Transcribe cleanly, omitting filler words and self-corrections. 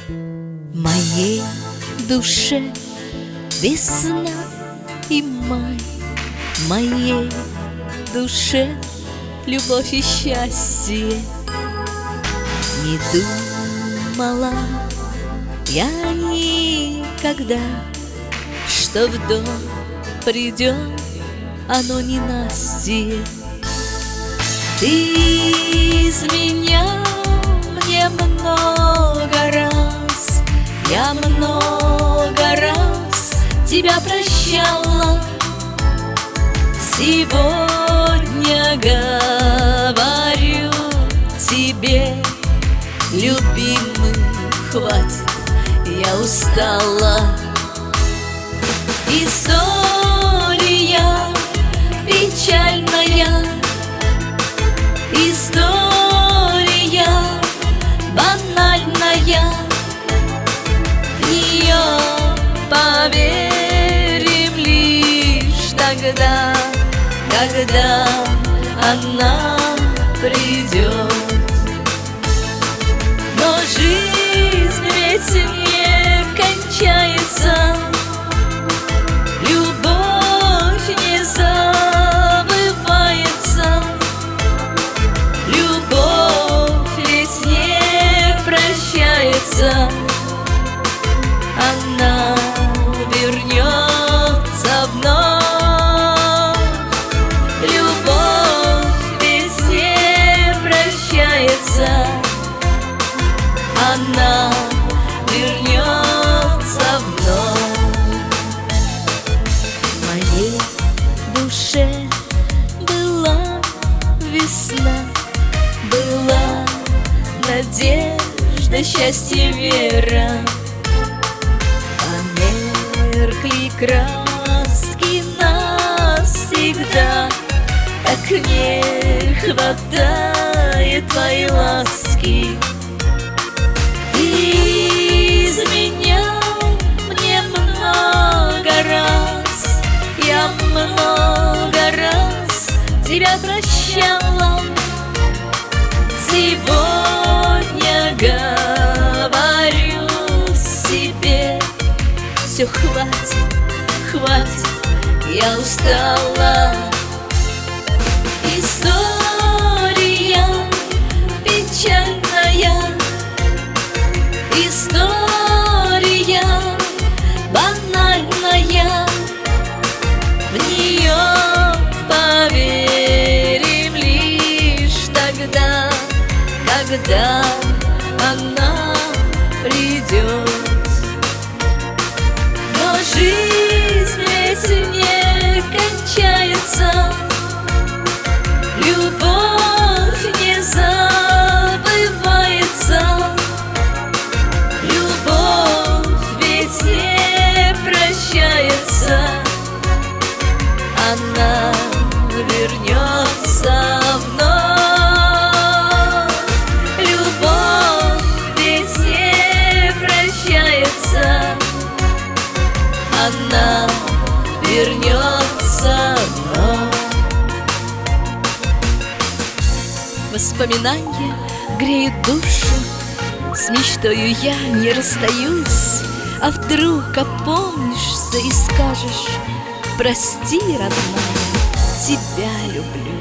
Моей душе весна и май, моей душе любовь и счастье. Не думала я никогда, что в дом придет оно ненастье. Ты изменял мне много раз, я много раз тебя прощала. Сегодня говорю тебе, любимый, хватит, я устала. История печальная, история банальная, в нее поверим лишь тогда, когда она придет. Но жизнь ведь не кончается, любовь не забывается, любовь ведь не прощается, она вернется вновь. Любовь ведь не прощается, она вернется вновь. В моей душе была весна, была надежда, счастье, вера. Померкли краски навсегда, так не хватает твоей ласки. Ты изменял мне много раз, я много раз тебя прощала. Сегодня говорю себе, все хватит, хватит, я устала. История печальная, история банальная, в нее поверим лишь тогда, когда она придет. Но жизнь ведь не кончается, любовь не забывается, любовь ведь не прощается, она вернется вновь. Любовь ведь не прощается, она вернется вновь. Воспоминания греют душу, с мечтою я не расстаюсь. А вдруг опомнишься и скажешь: прости, родная, тебя люблю.